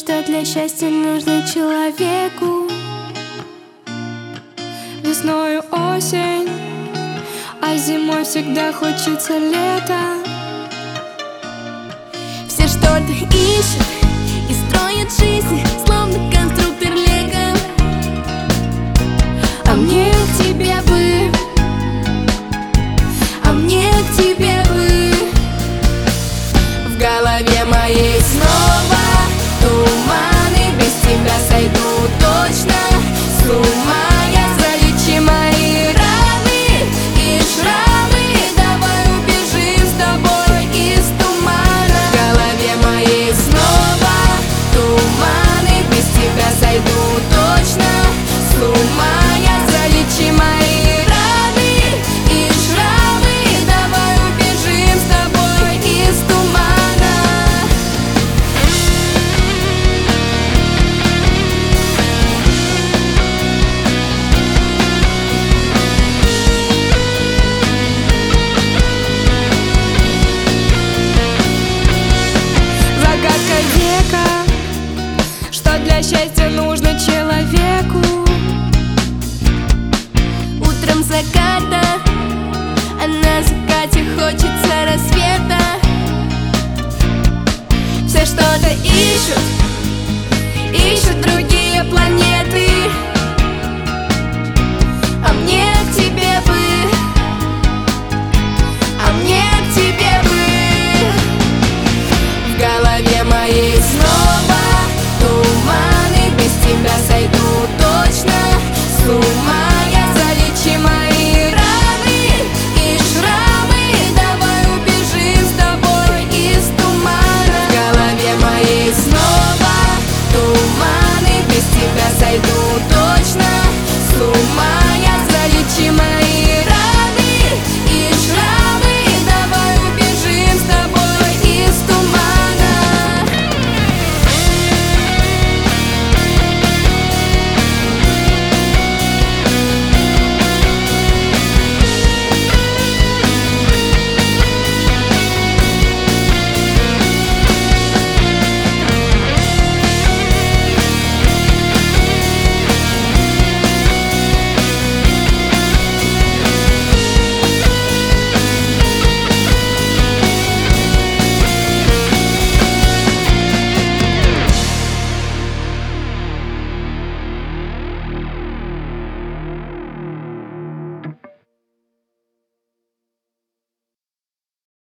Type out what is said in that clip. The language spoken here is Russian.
что для счастья нужно человеку. Весною осень, а зимой всегда хочется лето. Все что-то ищут и строят жизнь, словно конструктор Лего. А мне к тебе бы, а мне к тебе бы. В голове моей снова туманы, без тебя сойду точно с ума. Я залечи мои раны и шрамы, давай убежим с тобой из тумана. В голове моей снова туманы, без тебя сойду точно с ума. Я залечи мои раны и шрамы, давай убежим с тобой из тумана. загадка века, что для счастья нужно человеку. Утром заката, а на закате хочется рассвета. Все что-то ищут, ищут другие планеты. А мне к тебе бы, а мне к тебе бы. В голове моей снова туманы, без тебя сойду